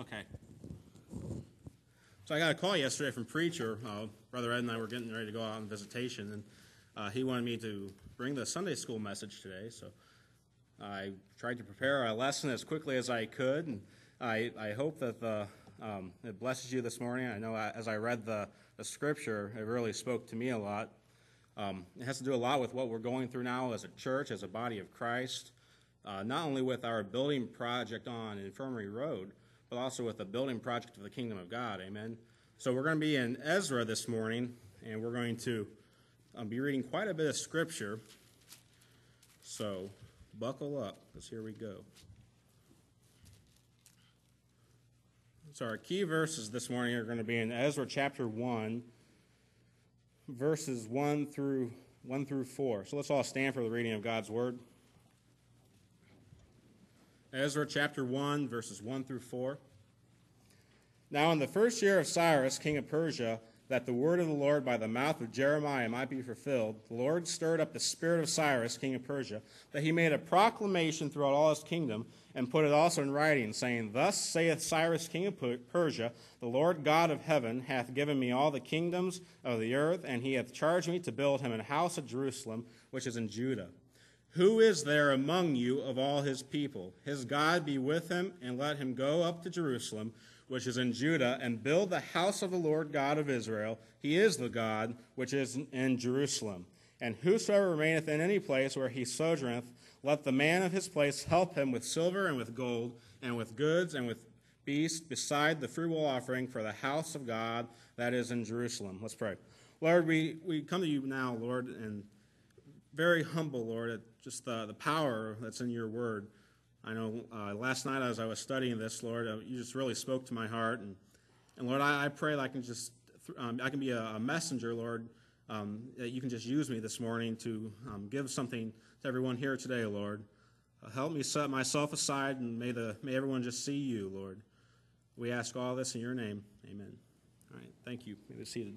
Okay. So I got a call yesterday from Preacher. Brother Ed and I were getting ready to go out on visitation, and he wanted me to bring the Sunday school message today. So I tried to prepare a lesson as quickly as I could, and I hope that it blesses you this morning. I know as I read the scripture, it really spoke to me a lot. It has to do a lot with what we're going through now as a church, as a body of Christ, not only with our building project on Infirmary Road, but also with the building project of the kingdom of God. Amen. So we're going to be in Ezra this morning, and we're going to be reading quite a bit of scripture. So buckle up, because here we go. So our key verses this morning are going to be in Ezra chapter 1, verses 1 through 4. So let's all stand for the reading of God's word. Ezra chapter 1, verses 1 through 4. Now in the first year of Cyrus, king of Persia, that the word of the Lord by the mouth of Jeremiah might be fulfilled, the Lord stirred up the spirit of Cyrus, king of Persia, that he made a proclamation throughout all his kingdom, and put it also in writing, saying, Thus saith Cyrus, king of Persia, the Lord God of heaven hath given me all the kingdoms of the earth, and he hath charged me to build him an house at Jerusalem, which is in Judah. Who is there among you of all his people? His God be with him, and let him go up to Jerusalem, which is in Judah, and build the house of the Lord God of Israel. He is the God which is in Jerusalem. And whosoever remaineth in any place where he sojourneth, let the man of his place help him with silver and with gold, and with goods and with beasts, beside the freewill offering for the house of God that is in Jerusalem. Let's pray. Lord, we come to you now, Lord, and very humble, Lord, at just the power that's in your word. I know last night as I was studying this, Lord, you just really spoke to my heart. And Lord, I pray that I can just I can be a messenger, Lord, that you can just use me this morning to give something to everyone here today, Lord. Help me set myself aside, and may everyone just see you, Lord. We ask all this in your name. Amen. All right, thank you. You may be seated.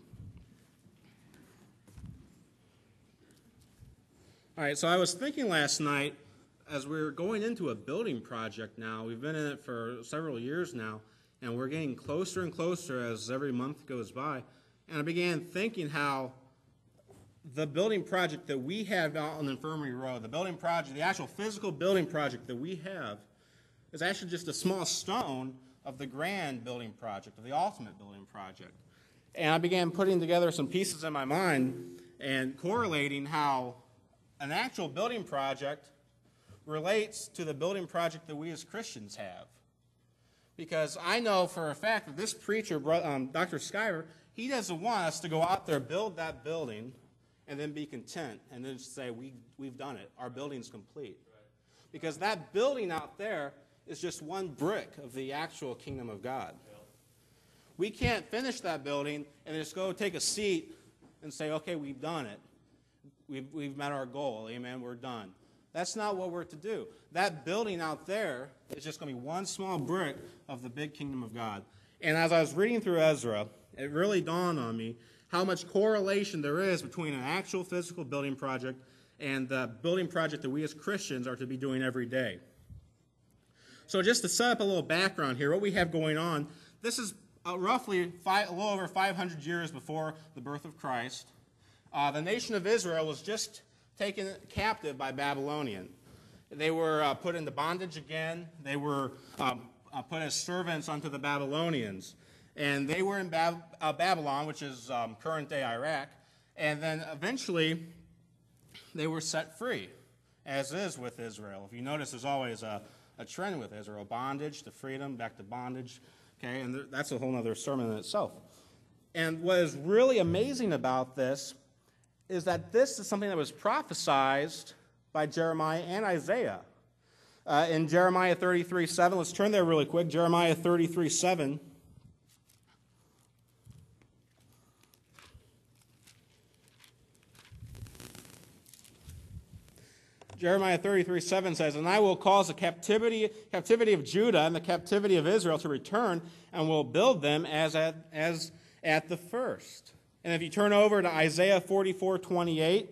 All right, so I was thinking last night, as we're going into a building project now, we've been in it for several years now, and we're getting closer and closer as every month goes by, and I began thinking how the building project that we have out on Infirmary Road, the building project, the actual physical building project that we have, is actually just a small stone of the grand building project, of the ultimate building project. And I began putting together some pieces in my mind and correlating how an actual building project relates to the building project that we as Christians have. Because I know for a fact that this preacher, Dr. Skyver, he doesn't want us to go out there, build that building, and then be content, and then say, we've done it. Our building's complete. Right. Because that building out there is just one brick of the actual kingdom of God. Yeah. We can't finish that building and just go take a seat and say, okay, we've done it. We've met our goal. Amen. We're done. That's not what we're to do. That building out there is just going to be one small brick of the big kingdom of God. And as I was reading through Ezra, it really dawned on me how much correlation there is between an actual physical building project and the building project that we as Christians are to be doing every day. So just to set up a little background here, what we have going on, this is roughly a little over 500 years before the birth of Christ. The nation of Israel was just taken captive by Babylonian. They were put into bondage again. They were put as servants unto the Babylonians. And they were in Babylon, which is current-day Iraq. And then eventually they were set free, as is with Israel. If you notice, there's always a trend with Israel. Bondage to freedom, back to bondage. Okay, and that's a whole other sermon in itself. And what is really amazing about this is that this is something that was prophesied by Jeremiah and Isaiah. In Jeremiah 33:7, let's turn there really quick. Jeremiah 33:7. Jeremiah 33:7 says, And I will cause the captivity of Judah and the captivity of Israel to return, and will build them as at the first. And if you turn over to Isaiah 44:28,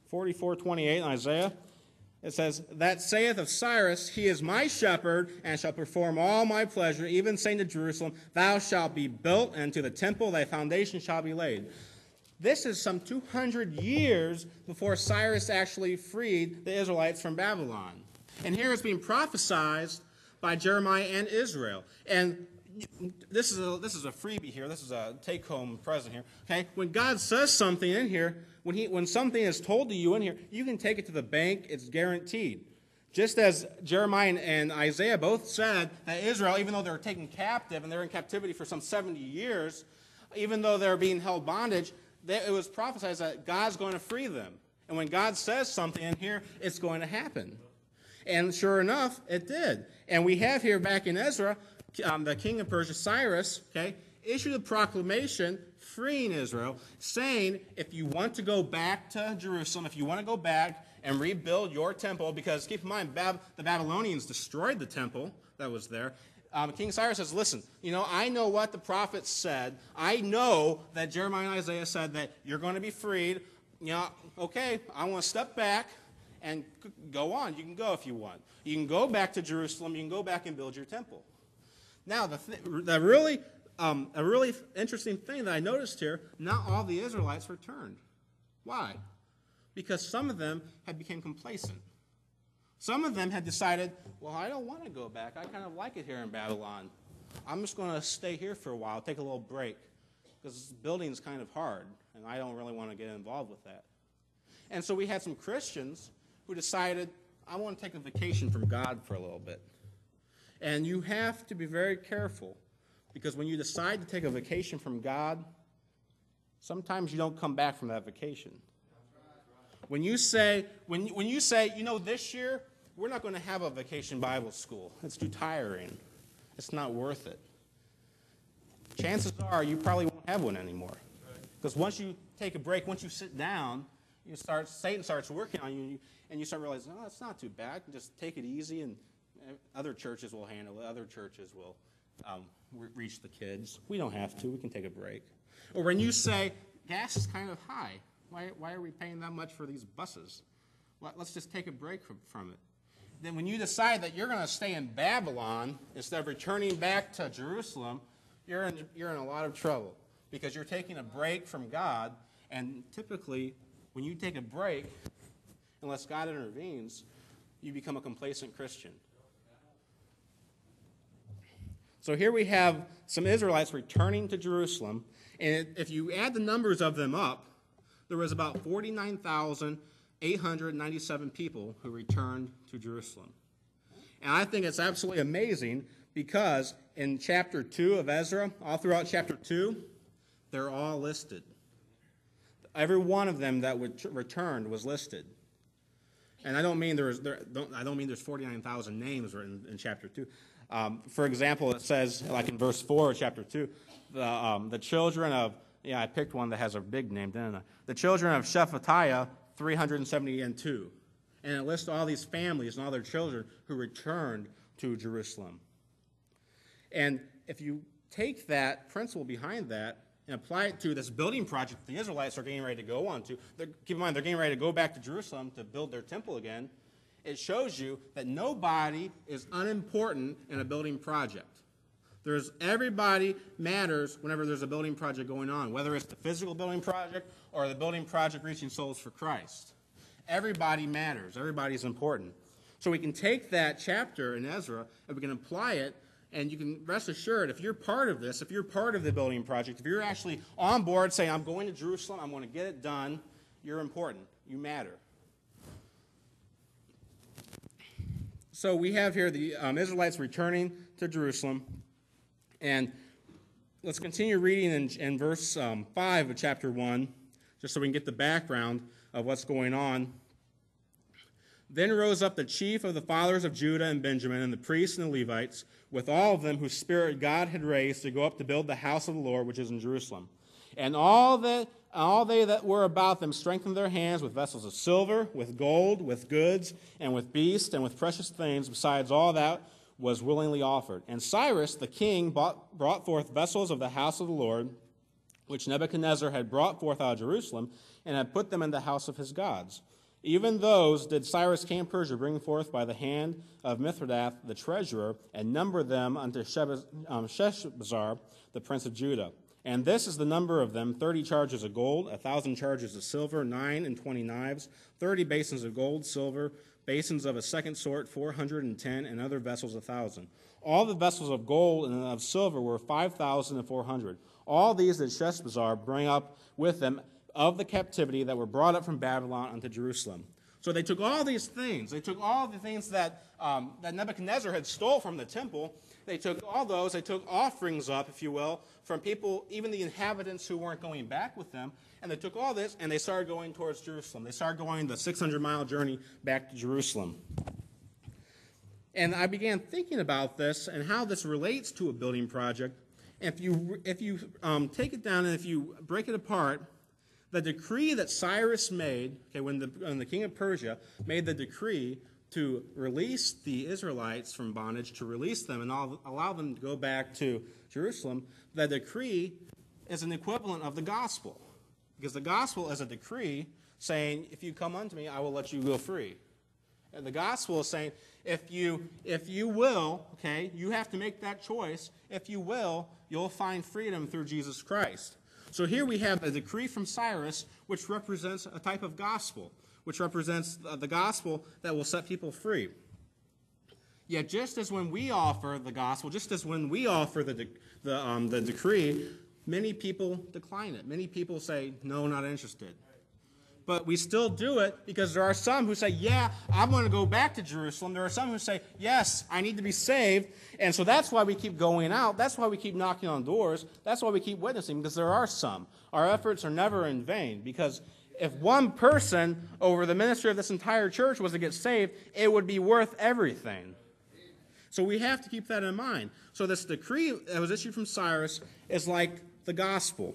44:28 in Isaiah. It says, that saith of Cyrus, he is my shepherd, and shall perform all my pleasure, even saying to Jerusalem, thou shalt be built, and to the temple thy foundation shall be laid. This is some 200 years before Cyrus actually freed the Israelites from Babylon. And here it's being prophesied by Jeremiah and Israel. And this is a freebie here. This is a take-home present here. Okay, when God says something in here, when something is told to you in here, you can take it to the bank. It's guaranteed. Just as Jeremiah and Isaiah both said that Israel, even though they're taken captive and they're in captivity for some 70 years, even though they're being held bondage, it was prophesied that God's going to free them. And when God says something in here, it's going to happen. And sure enough, it did. And we have here back in Ezra, the king of Persia, Cyrus, issued a proclamation freeing Israel, saying, if you want to go back to Jerusalem, if you want to go back and rebuild your temple, because keep in mind, the Babylonians destroyed the temple that was there. King Cyrus says, listen, I know what the prophets said. I know that Jeremiah and Isaiah said that you're going to be freed. Okay, I want to step back and go on. You can go if you want. You can go back to Jerusalem. You can go back and build your temple. Now, a really interesting thing that I noticed here, not all the Israelites returned. Why? Because some of them had become complacent. Some of them had decided, well, I don't want to go back. I kind of like it here in Babylon. I'm just going to stay here for a while, take a little break, because building is kind of hard, and I don't really want to get involved with that. And so we had some Christians who decided, I want to take a vacation from God for a little bit. And you have to be very careful, because when you decide to take a vacation from God, sometimes you don't come back from that vacation. When you say, this year, we're not going to have a vacation Bible school. It's too tiring. It's not worth it. Chances are you probably won't have one anymore. Because once you take a break, once you sit down, Satan starts working on you, and you start realizing, oh, it's not too bad. Just take it easy, and other churches will handle it. Other churches will reach the kids. We don't have to. We can take a break. Or when you say, gas is kind of high. Why are we paying that much for these buses? Let's just take a break from it. Then when you decide that you're going to stay in Babylon instead of returning back to Jerusalem, you're in a lot of trouble, because you're taking a break from God, and typically when you take a break, unless God intervenes, you become a complacent Christian. So here we have some Israelites returning to Jerusalem, and if you add the numbers of them up, there was about 49,897 people who returned to Jerusalem. And I think it's absolutely amazing, because in chapter 2 of Ezra, all throughout chapter 2, they're all listed. Every one of them that returned was listed. And I don't mean there's 49,000 names written in chapter 2. For example, it says, like in verse 4 of chapter 2, the children of, I picked one that has a big name, didn't I? The children of Shephatiah, 372. And it lists all these families and all their children who returned to Jerusalem. And if you take that principle behind that and apply it to this building project the Israelites are getting ready to go on to, keep in mind, they're getting ready to go back to Jerusalem to build their temple again. It shows you that nobody is unimportant in a building project. Everybody matters whenever there's a building project going on, whether it's the physical building project or the building project reaching souls for Christ. Everybody matters. Everybody's important. So we can take that chapter in Ezra and we can apply it, and you can rest assured, if you're part of this, if you're part of the building project, if you're actually on board saying, I'm going to Jerusalem, I'm going to get it done, you're important. You matter. So we have here the Israelites returning to Jerusalem. And let's continue reading in verse 5 of chapter 1, just so we can get the background of what's going on. Then rose up the chief of the fathers of Judah and Benjamin, and the priests and the Levites, with all of them whose spirit God had raised to go up to build the house of the Lord, which is in Jerusalem. And all they that were about them strengthened their hands with vessels of silver, with gold, with goods, and with beasts, and with precious things, besides all that was willingly offered. And Cyrus the king brought forth vessels of the house of the Lord, which Nebuchadnezzar had brought forth out of Jerusalem, and had put them in the house of his gods. Even those did Cyrus king of Persia bring forth by the hand of Mithridath the treasurer, and number them unto Sheshbazzar the prince of Judah. And this is the number of them: 30 charges of gold, 1,000 charges of silver, 29 knives, 30 basins of gold, silver, basins of a second sort, 410, and other vessels 1,000. All the vessels of gold and of silver were 5,400. All these did Sheshbazzar bring up with them of the captivity that were brought up from Babylon unto Jerusalem. So they took all these things. They took all the things that Nebuchadnezzar had stole from the temple. They took all those. They took offerings up, if you will, from people, even the inhabitants who weren't going back with them. And they took all this, and they started going towards Jerusalem. They started going the 600-mile journey back to Jerusalem. And I began thinking about this and how this relates to a building project. If you take it down and if you break it apart, the decree that Cyrus made, okay, when the king of Persia made the decree to release the Israelites from bondage, to release them and allow them to go back to Jerusalem, the decree is an equivalent of the gospel. Because the gospel is a decree saying, if you come unto me, I will let you go free. And the gospel is saying, if you will, okay, you have to make that choice. If you will, you'll find freedom through Jesus Christ. So here we have a decree from Cyrus, which represents a type of gospel, which represents the gospel that will set people free. Yet just as when we offer the gospel, just as when we offer the decree, many people decline it. Many people say, no, not interested. But we still do it because there are some who say, yeah, I want to go back to Jerusalem. There are some who say, yes, I need to be saved. And so that's why we keep going out. That's why we keep knocking on doors. That's why we keep witnessing, because there are some. Our efforts are never in vain, because if one person over the ministry of this entire church was to get saved, it would be worth everything. So we have to keep that in mind. So this decree that was issued from Cyrus is like the gospel.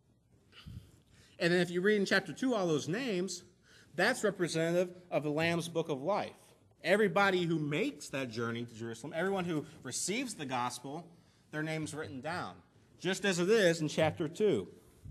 And then if you read in chapter 2 all those names, that's representative of the Lamb's Book of Life. Everybody who makes that journey to Jerusalem, everyone who receives the gospel, their name's written down, just as it is in chapter 2.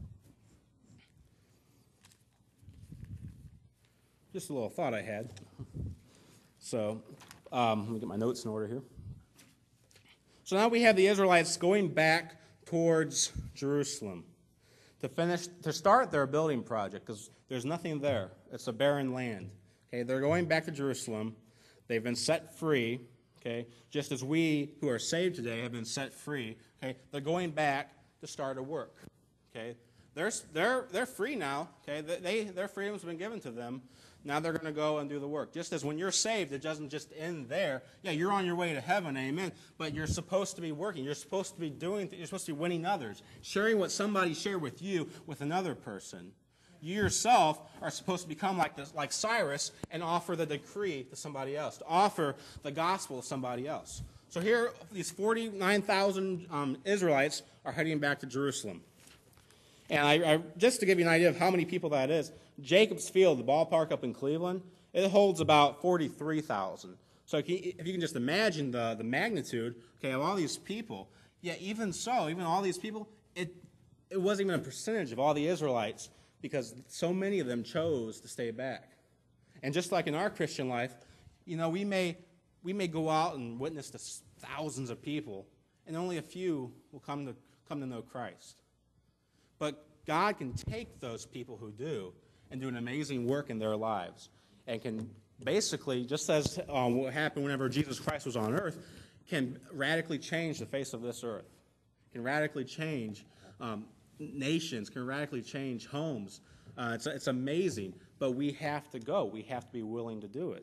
Just a little thought I had. So let me get my notes in order here. So now we have the Israelites going back towards Jerusalem to start their building project, because there's nothing there. It's a barren land. Okay, they're going back to Jerusalem. They've been set free. Okay, just as we who are saved today have been set free. Okay, they're going back to start a work. Okay, they're free now. Okay, their freedom's been given to them. Now they're going to go and do the work. Just as when you're saved, it doesn't just end there. Yeah, you're on your way to heaven, amen. But you're supposed to be working. You're supposed to be you're supposed to be winning others, sharing what somebody shared with you with another person. You yourself are supposed to become like Cyrus and offer the decree to somebody else, to offer the gospel to somebody else. So here, these 49,000 Israelites are heading back to Jerusalem. And I just to give you an idea of how many people that is, Jacobs Field, the ballpark up in Cleveland, it holds about 43,000. So if you can just imagine the magnitude, okay, of all these people, yet even so, even all these people, it wasn't even a percentage of all the Israelites, because so many of them chose to stay back. And just like in our Christian life, you know, we may go out and witness to thousands of people, and only a few will come to know Christ. But God can take those people who do and do an amazing work in their lives, and can basically, just as what happened whenever Jesus Christ was on earth, can radically change the face of this earth, can radically change nations, can radically change homes. It's amazing, but we have to go. We have to be willing to do it.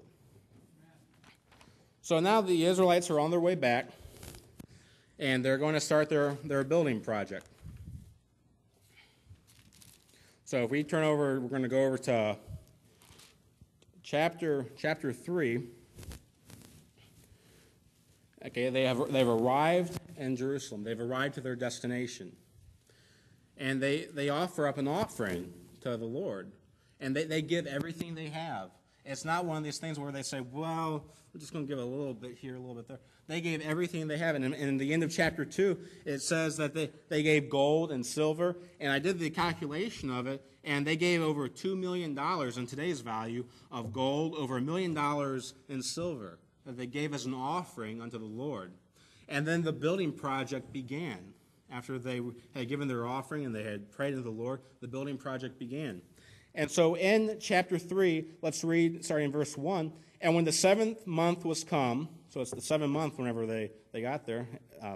So now the Israelites are on their way back, and they're going to start their building project. So if we turn over, we're going to go over to chapter 3. Okay, they've arrived in Jerusalem. They've arrived to their destination. And they offer up an offering to the Lord. And they give everything they have. It's not one of these things where they say, well, we're just going to give a little bit here, a little bit there. They gave everything they have. And in the end of chapter 2, it says that they gave gold and silver. And I did the calculation of it, And they gave over $2 million in today's value of gold, over $1 million in silver that they gave as an offering unto the Lord. And then the building project began. After they had given their offering and they had prayed to the Lord, the building project began. And so in chapter 3, let's read, starting in verse 1, and when the 7th month was come, so it's the 7th month whenever they got there,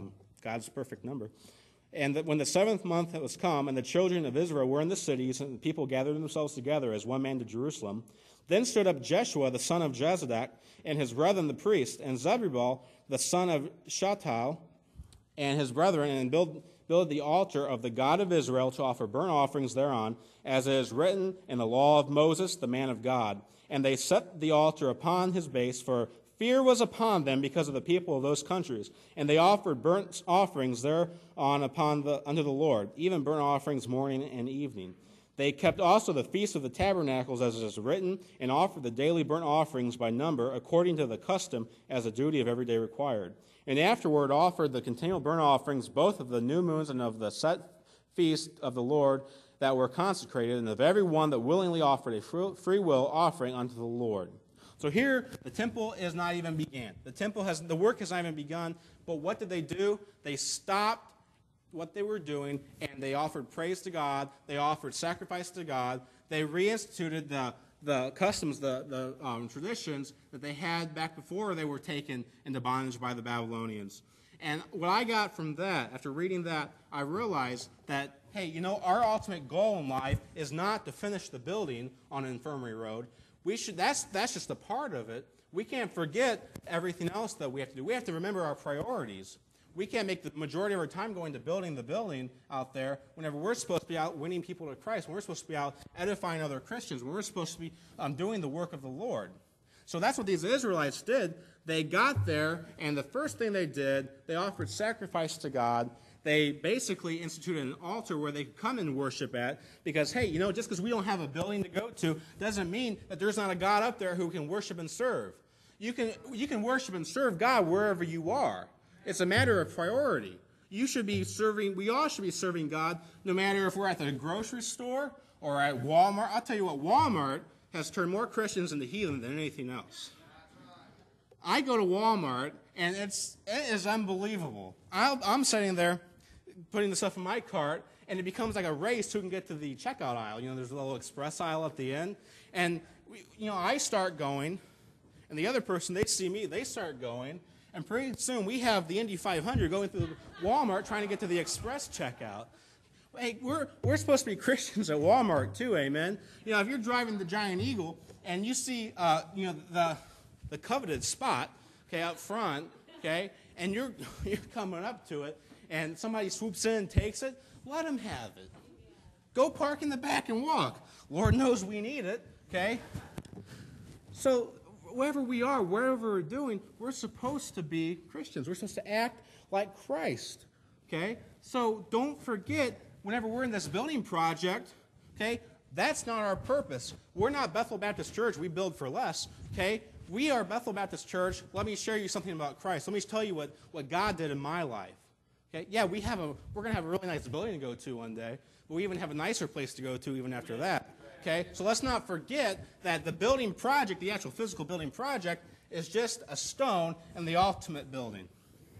God's perfect number, and that when the 7th month was come, and the children of Israel were in the cities, and the people gathered themselves together as one man to Jerusalem, then stood up Jeshua the son of Jozadak, and his brethren the priests, and Zerubbabel the son of Shealtiel, and his brethren, and build the altar of the God of Israel to offer burnt offerings thereon, as it is written in the law of Moses, the man of God. And they set the altar upon his base, for fear was upon them because of the people of those countries. And they offered burnt offerings thereon unto the Lord, even burnt offerings morning and evening. They kept also the feast of the tabernacles, as it is written, and offered the daily burnt offerings by number, according to the custom, as the duty of every day required. And afterward offered the continual burnt offerings, both of the new moons and of the set feast of the Lord that were consecrated, and of every one that willingly offered a free will offering unto the Lord. So here, the temple is not even began. The work has not even begun. But what did they do? They stopped what they were doing, and they offered praise to God. They offered sacrifice to God. They reinstituted the customs, the traditions that they had back before they were taken into bondage by the Babylonians. And what I got from that, after reading that, I realized that, hey, our ultimate goal in life is not to finish the building on Infirmary Road. That's just a part of it. We can't forget everything else that we have to do. We have to remember our priorities. We can't make the majority of our time going to building the building out there whenever we're supposed to be out winning people to Christ, when we're supposed to be out edifying other Christians, when we're supposed to be doing the work of the Lord. So that's what these Israelites did. They got there, and the first thing they did, they offered sacrifice to God. They basically instituted an altar where they could come and worship at, because, hey, just because we don't have a building to go to doesn't mean that there's not a God up there who can worship and serve. You can worship and serve God wherever you are. It's a matter of priority. We all should be serving God, no matter if we're at the grocery store or at Walmart. I'll tell you what, Walmart has turned more Christians into heathen than anything else. I go to Walmart, and it is unbelievable. I'm sitting there putting the stuff in my cart, and it becomes like a race who can get to the checkout aisle. There's a little express aisle at the end. And, I start going, and the other person, they see me, they start going. And pretty soon we have the Indy 500 going through Walmart trying to get to the express checkout. Hey, we're supposed to be Christians at Walmart too, amen? If you're driving the Giant Eagle and you see, the coveted spot, okay, out front, okay, and you're coming up to it, and somebody swoops in and takes it, let them have it. Go park in the back and walk. Lord knows we need it, okay? So wherever we are, wherever we're doing, we're supposed to be Christians. We're supposed to act like Christ, okay? So don't forget, whenever we're in this building project, okay, that's not our purpose. We're not Bethel Baptist Church. We build for less, okay? We are Bethel Baptist Church. Let me share you something about Christ. Let me tell you what God did in my life. Okay? Yeah, we're going to have a really nice building to go to one day, but we even have a nicer place to go to even after that. Okay? So let's not forget that the building project, the actual physical building project, is just a stone in the ultimate building.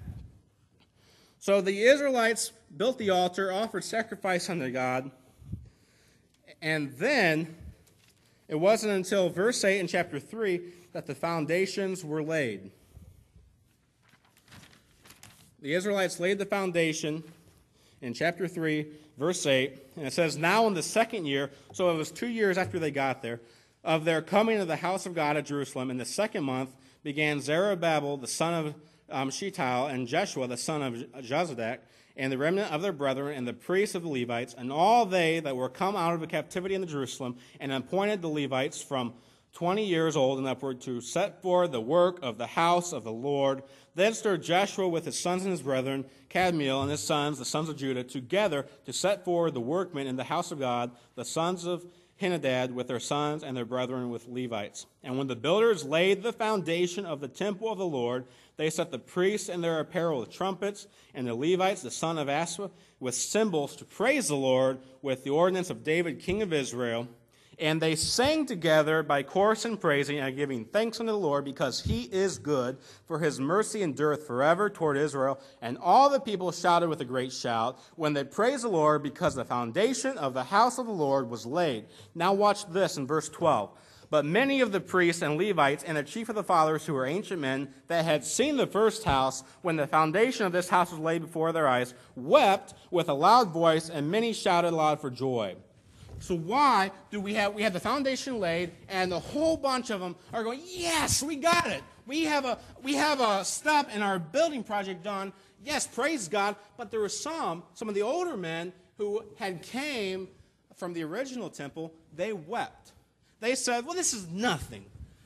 So the Israelites built the altar, offered sacrifice unto God, and then it wasn't until verse 8 in chapter 3 that the foundations were laid. The Israelites laid the foundation in chapter 3, verse 8, and it says, now in the second year, so it was 2 years after they got there, of their coming to the house of God at Jerusalem, in the second month began Zerubbabel the son of Shealtiel, and Jeshua the son of Jozadak, and the remnant of their brethren, and the priests of the Levites, and all they that were come out of the captivity in Jerusalem, and appointed the Levites from 20 years old and upward to set forth the work of the house of the Lord. Then stirred Joshua with his sons and his brethren, Kadmiel and his sons, the sons of Judah, together to set forward the workmen in the house of God, the sons of Henadad with their sons and their brethren with Levites. And when the builders laid the foundation of the temple of the Lord, they set the priests in their apparel with trumpets, and the Levites, the son of Asaph, with cymbals to praise the Lord with the ordinance of David, king of Israel. And they sang together by chorus and praising and giving thanks unto the Lord, because he is good, for his mercy endureth forever toward Israel. And all the people shouted with a great shout when they praised the Lord, because the foundation of the house of the Lord was laid. Now watch this in verse 12. But many of the priests and Levites and the chief of the fathers, who were ancient men, that had seen the first house, when the foundation of this house was laid before their eyes, wept with a loud voice, and many shouted aloud for joy. So why do we have the foundation laid, and the whole bunch of them are going, yes, we got it. We have a step in our building project done. Yes, praise God. But there were some of the older men who had came from the original temple. They wept. They said, well, this is nothing.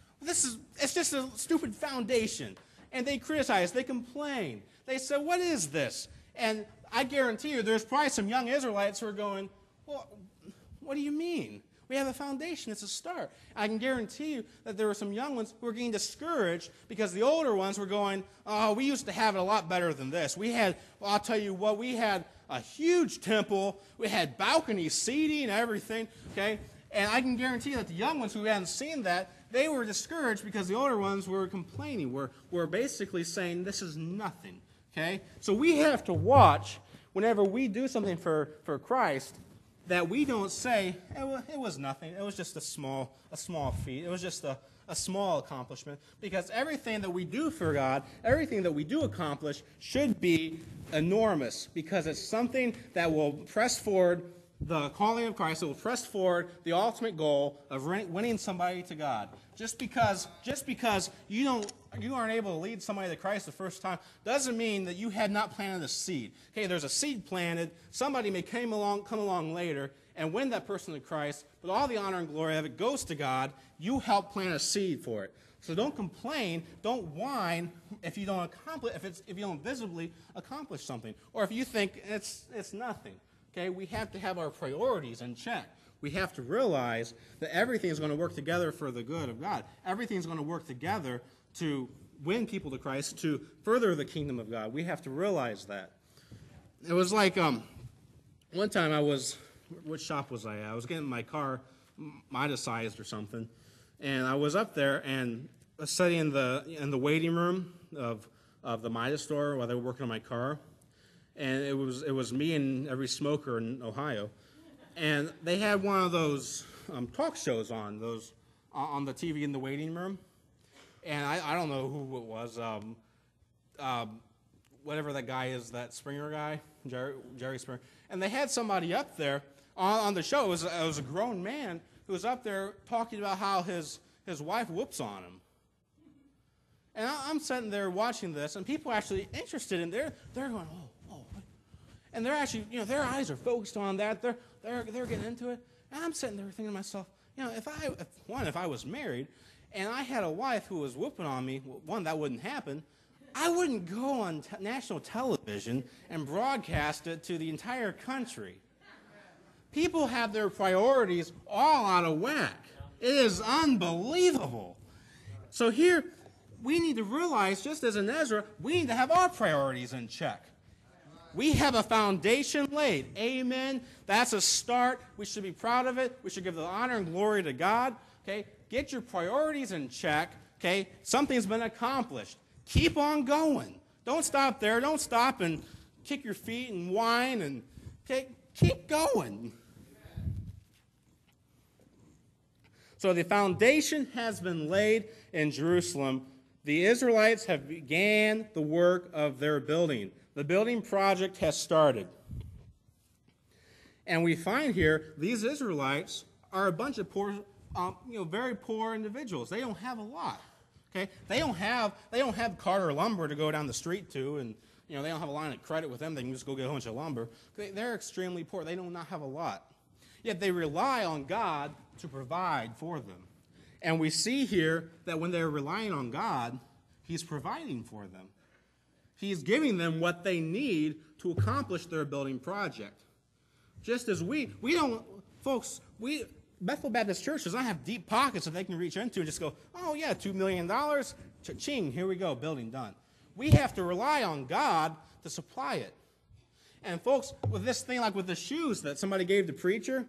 It's just a stupid foundation. And they criticized. They complained. They said, what is this? And I guarantee you, there's probably some young Israelites who are going, well, what do you mean? We have a foundation. It's a start. I can guarantee you that there were some young ones who were getting discouraged because the older ones were going, oh, we used to have it a lot better than this. I'll tell you what, we had a huge temple. We had balcony seating and everything, okay? And I can guarantee that the young ones who hadn't seen that, they were discouraged because the older ones were complaining. Were basically saying, this is nothing, okay? So we have to watch whenever we do something for Christ, that we don't say, it was nothing. It was just a small feat. It was just a small accomplishment. Because everything that we do for God, everything that we do accomplish should be enormous. Because it's something that will press forward the calling of Christ. It will press forward the ultimate goal of winning somebody to God. Just because you aren't able to lead somebody to Christ the first time doesn't mean that you had not planted a seed. Okay, there's a seed planted. Somebody may come along later and win that person to Christ, but all the honor and glory of it goes to God. You help plant a seed for it. So don't complain, don't whine if you don't visibly accomplish something, or if you think it's nothing. Okay, we have to have our priorities in check. We have to realize that everything is going to work together for the good of God. Everything is going to work together to win people to Christ, to further the kingdom of God. We have to realize that. It was like one time what shop was I at? I was getting my car Midas-sized or something, and I was up there and sitting in the waiting room of the Midas store while they were working on my car, and it was me and every smoker in Ohio. And they had one of those talk shows on the TV in the waiting room. And I don't know who it was, whatever that guy is, that Springer guy, Jerry Springer. And they had somebody up there on the show. It was a grown man who was up there talking about how his wife whoops on him. And I'm sitting there watching this, and people are actually interested in there. They're going, oh. And they're actually, their eyes are focused on that. They're getting into it. And I'm sitting there thinking to myself, if I was married and I had a wife who was whooping on me, one, that wouldn't happen. I wouldn't go on national television and broadcast it to the entire country. People have their priorities all out of whack. It is unbelievable. So here, we need to realize, just as in Ezra, we need to have our priorities in check. We have a foundation laid. Amen. That's a start. We should be proud of it. We should give the honor and glory to God. Okay? Get your priorities in check. Okay? Something's been accomplished. Keep on going. Don't stop there. Don't stop and kick your feet and whine. And keep going. So the foundation has been laid in Jerusalem. The Israelites have began the work of their building. The building project has started. And we find here these Israelites are a bunch of poor, very poor individuals. They don't have a lot. Okay? They don't have Carter lumber to go down the street to, and they don't have a line of credit with them. They can just go get a bunch of lumber. They're extremely poor. They do not have a lot. Yet they rely on God to provide for them. And we see here that when they're relying on God, He's providing for them. He's giving them what they need to accomplish their building project. Just as we don't, folks, we Bethel Baptist Church does not have deep pockets that they can reach into and just go, oh, yeah, $2 million, cha-ching, here we go, building done. We have to rely on God to supply it. And folks, with this thing, like with the shoes that somebody gave the preacher,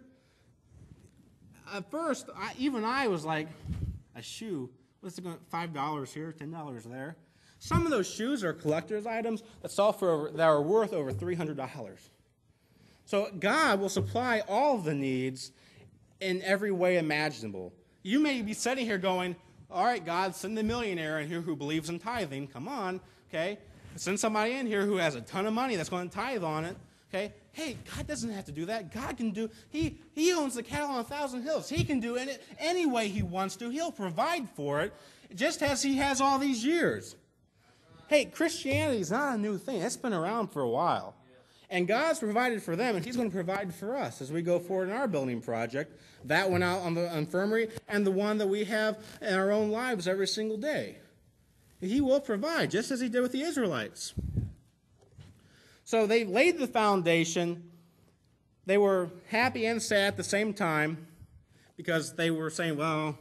at first, even I was like, a shoe, what's it going, $5 here, $10 there? Some of those shoes are collector's items that are worth over $300. So God will supply all of the needs in every way imaginable. You may be sitting here going, all right, God, send the millionaire in here who believes in tithing. Come on, okay? Send somebody in here who has a ton of money that's going to tithe on it, okay? Hey, God doesn't have to do that. God can do, he owns the cattle on 1,000 hills. He can do it any way he wants to. He'll provide for it, just as he has all these years. Hey, Christianity is not a new thing. It's been around for a while. And God's provided for them, and he's going to provide for us as we go forward in our building project. That one out on the infirmary, and the one that we have in our own lives every single day. He will provide, just as he did with the Israelites. So they laid the foundation. They were happy and sad at the same time, because they were saying, well,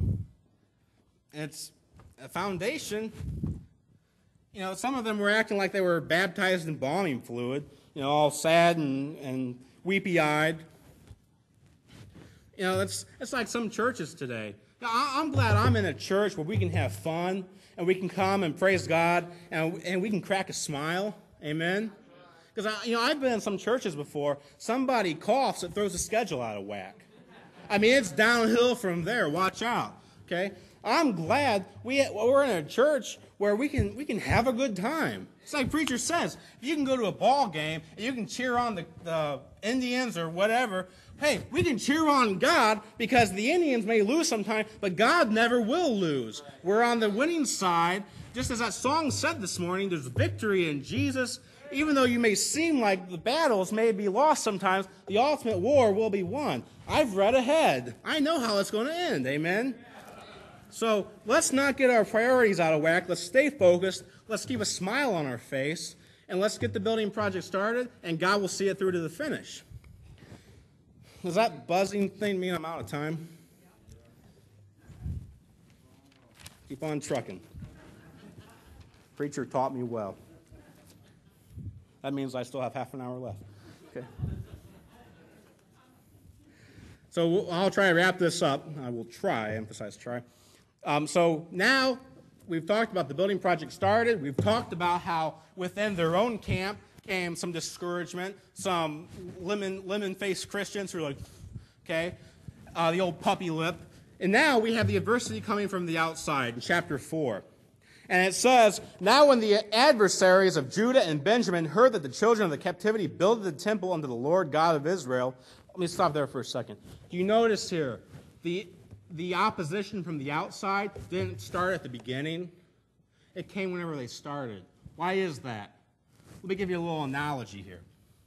it's a foundation. You know, some of them were acting like they were baptized in embalming fluid, you know, all sad and weepy-eyed. You know, it's like some churches today. Now, I'm glad I'm in a church where we can have fun, and we can come and praise God, and we can crack a smile. Amen? Because, I've been in some churches before. Somebody coughs, it throws the schedule out of whack. I mean, it's downhill from there. Watch out, okay? I'm glad we're in a church where we can have a good time. It's like preacher says, if you can go to a ball game and you can cheer on the Indians or whatever, hey, we can cheer on God because the Indians may lose sometime, but God never will lose. We're on the winning side. Just as that song said this morning, there's victory in Jesus. Even though you may seem like the battles may be lost sometimes, the ultimate war will be won. I've read ahead. I know how it's going to end. Amen? So let's not get our priorities out of whack. Let's stay focused. Let's keep a smile on our face. And let's get the building project started, and God will see it through to the finish. Does that buzzing thing mean I'm out of time? Keep on trucking. Preacher taught me well. That means I still have half an hour left. Okay. So I'll try to wrap this up. I will try, emphasize try. So now we've talked about the building project started. We've talked about how within their own camp came some discouragement, some lemon-faced Christians who are like, okay, the old puppy lip. And now we have the adversity coming from the outside in chapter 4. And it says, now when the adversaries of Judah and Benjamin heard that the children of the captivity builded the temple unto the Lord God of Israel. Let me stop there for a second. Do you notice here, the opposition from the outside didn't start at the beginning. It came whenever they started. Why is that? Let me give you a little analogy here.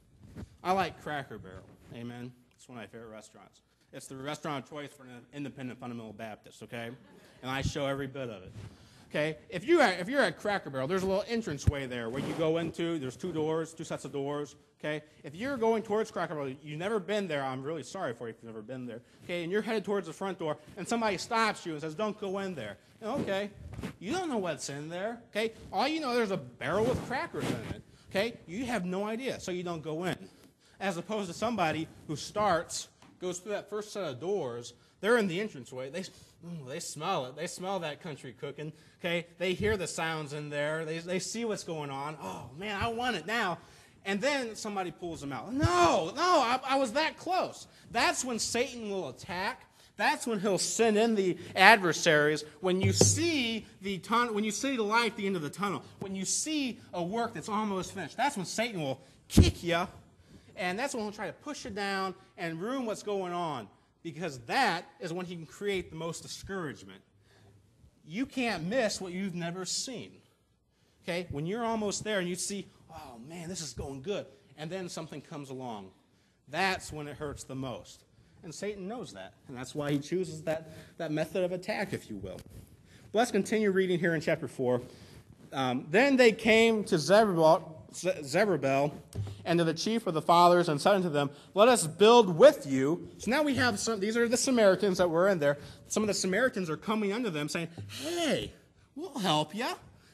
I like Cracker Barrel. Amen? It's one of my favorite restaurants. It's the restaurant of choice for an independent fundamental Baptist, okay? And I show every bit of it. Okay, if you're at Cracker Barrel, there's a little entranceway there where you go into. There's two sets of doors. Okay, if you're going towards Cracker Barrel, you've never been there. I'm really sorry for you if you've never been there. Okay, and you're headed towards the front door, and somebody stops you and says, "Don't go in there." Okay, you don't know what's in there. Okay, all you know, there's a barrel with crackers in it. Okay, you have no idea, so you don't go in. As opposed to somebody who goes through that first set of doors. They're in the entranceway. They smell it. They smell that country cooking. Okay, they hear the sounds in there. They see what's going on. Oh man, I want it now. And then somebody pulls them out. No, I was that close. That's when Satan will attack. That's when he'll send in the adversaries. When you see the light at the end of the tunnel, when you see a work that's almost finished, that's when Satan will kick you, and that's when he'll try to push you down and ruin what's going on. Because that is when he can create the most discouragement. You can't miss what you've never seen. Okay? When you're almost there and you see, oh man, this is going good, and then something comes along, that's when it hurts the most. And Satan knows that, and that's why he chooses that method of attack, if you will. But let's continue reading here in chapter 4. Then they came to Zerubbabel Zerubbabel and to the chief of the fathers, and said unto them, let us build with you. So now we have these are the Samaritans that were in there. Some of the Samaritans are coming unto them saying, hey, we'll help you.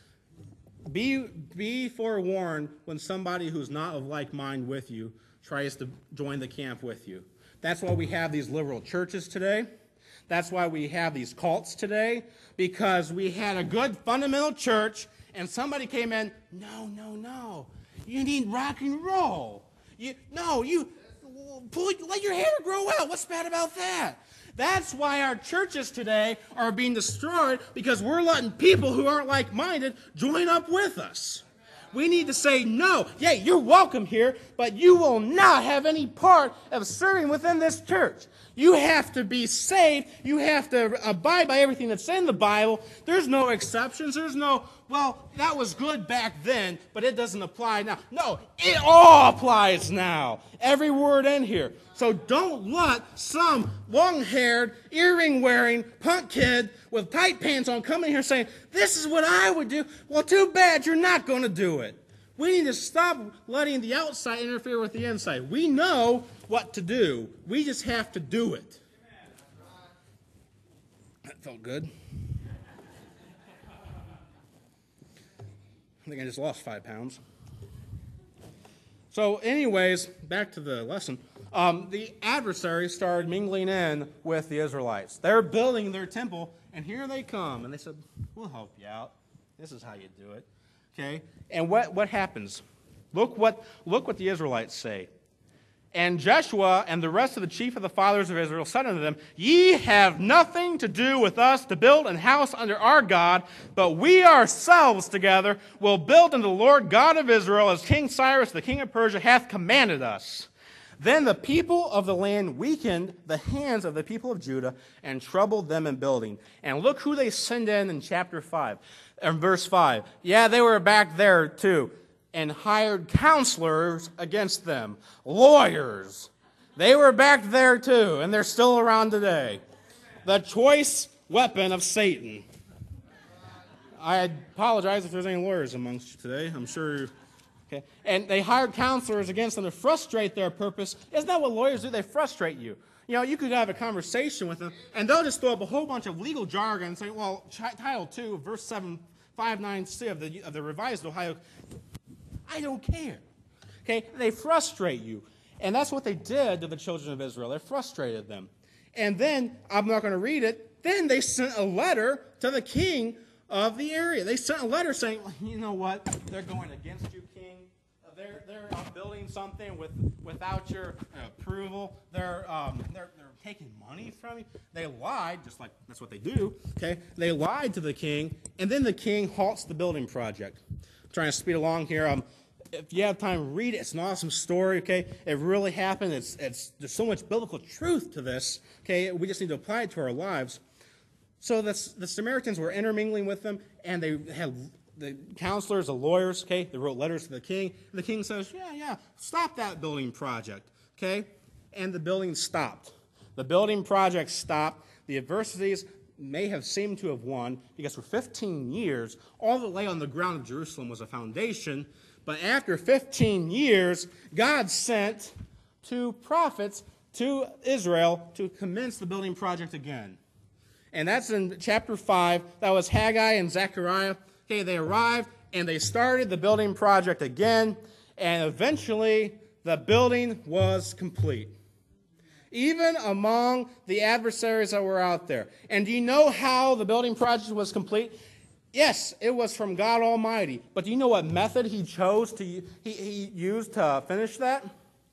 Be forewarned when somebody who's not of like mind with you tries to join the camp with you. That's why we have these liberal churches today. That's why we have these cults today, because we had a good fundamental church and somebody came in, no, you need rock and roll. Let your hair grow out. What's bad about that? That's why our churches today are being destroyed, because we're letting people who aren't like-minded join up with us. We need to say, no, yeah, you're welcome here, but you will not have any part of serving within this church. You have to be saved. You have to abide by everything that's in the Bible. There's no exceptions. There's no, well, that was good back then, but it doesn't apply now. No, it all applies now. Every word in here. So don't let some long-haired, earring-wearing punk kid with tight pants on come in here saying, this is what I would do. Well, too bad you're not going to do it. We need to stop letting the outside interfere with the inside. We know what to do. We just have to do it. That felt good. I think I just lost 5 pounds. So anyways, back to the lesson. The adversaries started mingling in with the Israelites. They're building their temple, and here they come. And they said, we'll help you out. This is how you do it. Okay? And what happens? Look what the Israelites say. And Joshua and the rest of the chief of the fathers of Israel said unto them, ye have nothing to do with us to build an house under our God, but we ourselves together will build unto the Lord God of Israel, as King Cyrus the king of Persia hath commanded us. Then the people of the land weakened the hands of the people of Judah and troubled them in building. And look who they send in chapter 5, and verse 5. Yeah, they were back there too, and hired counselors against them, lawyers. They were back there too, and they're still around today. The choice weapon of Satan. I apologize if there's any lawyers amongst you today. I'm sure. Okay. And they hired counselors against them to frustrate their purpose. Isn't that what lawyers do? They frustrate you. You know, you could have a conversation with them, and they'll just throw up a whole bunch of legal jargon and say, well, Title 2, verse 759C of the Revised Ohio. I don't care. Okay? They frustrate you. And that's what they did to the children of Israel. They frustrated them. And then, I'm not going to read it, then they sent a letter to the king of the area. They sent a letter saying, well, you know what? They're going against you, king. They're building something without your approval. They're taking money from you. They lied, just like that's what they do. Okay? They lied to the king, and then the king halts the building project. I'm trying to speed along here. If you have time, read it. It's an awesome story. Okay, it really happened. There's so much biblical truth to this. Okay, we just need to apply it to our lives. So the Samaritans were intermingling with them, and they had the counselors, the lawyers. Okay, they wrote letters to the king. And the king says, "Yeah, stop that building project." Okay, and the building stopped. The building project stopped. The adversities may have seemed to have won, because for 15 years, all that lay on the ground of Jerusalem was a foundation. But after 15 years, God sent 2 prophets to Israel to commence the building project again. And that's in chapter 5. That was Haggai and Zechariah. Okay, they arrived, and they started the building project again, and eventually the building was complete. Even among the adversaries that were out there. And do you know how the building project was complete? Yes, it was from God Almighty. But do you know what method he chose to he used to finish that?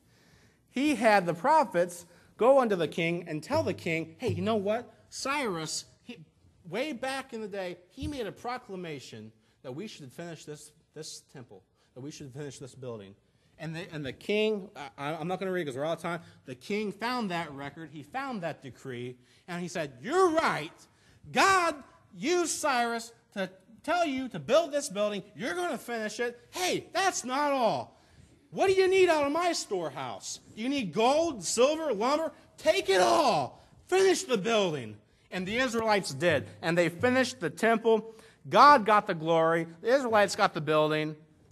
He had the prophets go unto the king and tell the king, hey, you know what? Cyrus, way back in the day, he made a proclamation that we should finish this temple, that we should finish this building. And the king, I'm not going to read because we're out of time, the king found that record, he found that decree, and he said, you're right, God used Cyrus to tell you to build this building, you're going to finish it. Hey, that's not all. What do you need out of my storehouse? You need gold, silver, lumber? Take it all. Finish the building. And the Israelites did, and they finished the temple. God got the glory. The Israelites got the building.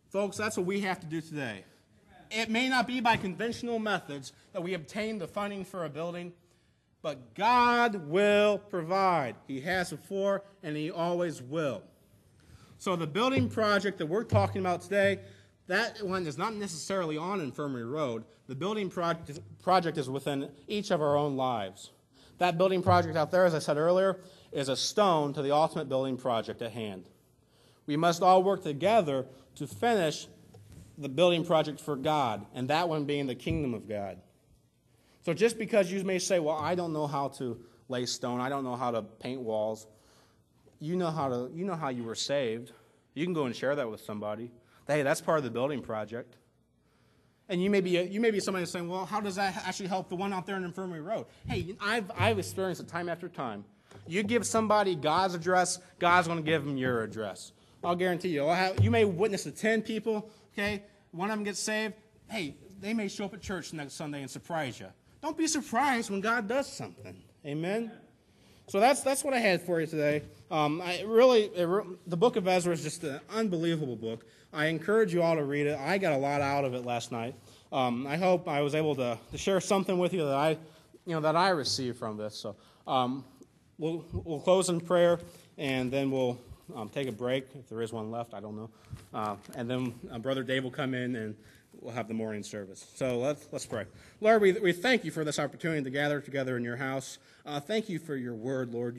Folks, that's what we have to do today. It may not be by conventional methods that we obtain the funding for a building, but God will provide. He has before, and He always will. So the building project that we're talking about today, that one is not necessarily on Infirmary Road. The building project is within each of our own lives. That building project out there, as I said earlier, is a stone to the ultimate building project at hand. We must all work together to finish the building project for God, and that one being the kingdom of God. So just because you may say, well, I don't know how to lay stone, I don't know how to paint walls, you know how you were saved. You can go and share that with somebody. Hey, that's part of the building project. And you may be somebody saying, well, how does that actually help the one out there in Infirmary Road? Hey, I've experienced it time after time. You give somebody God's address, God's going to give them your address. I'll guarantee you. You may witness to 10 people, okay? One of them gets saved. Hey, they may show up at church next Sunday and surprise you. Don't be surprised when God does something. Amen? So that's what I had for you today. The book of Ezra is just an unbelievable book. I encourage you all to read it. I got a lot out of it last night. I hope I was able to share something with you that I received from this. So we'll close in prayer, and then we'll take a break if there is one left. I don't know. And then Brother Dave will come in and we'll have the morning service. So let's pray. Lord, we thank you for this opportunity to gather together in your house. Thank you for your word, Lord.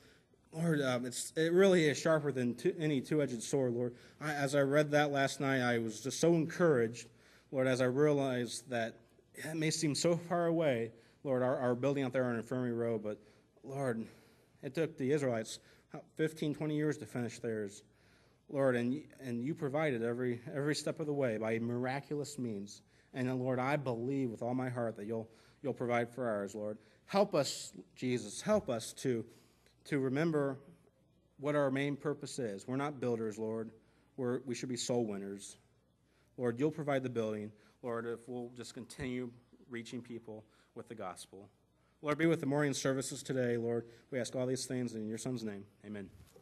It really is sharper than any two-edged sword, Lord. As I read that last night, I was just so encouraged, Lord, as I realized that it may seem so far away, Lord, our building out there on Infirmary Road, but, Lord, it took the Israelites 15, 20 years to finish theirs. Lord, and you provided every step of the way by miraculous means. And Lord, I believe with all my heart that you'll provide for ours, Lord. Help us, Jesus, help us to remember what our main purpose is. We're not builders, Lord. We should be soul winners. Lord, you'll provide the building. Lord, if we'll just continue reaching people with the gospel. Lord, be with the morning services today, Lord. We ask all these things in your Son's name. Amen.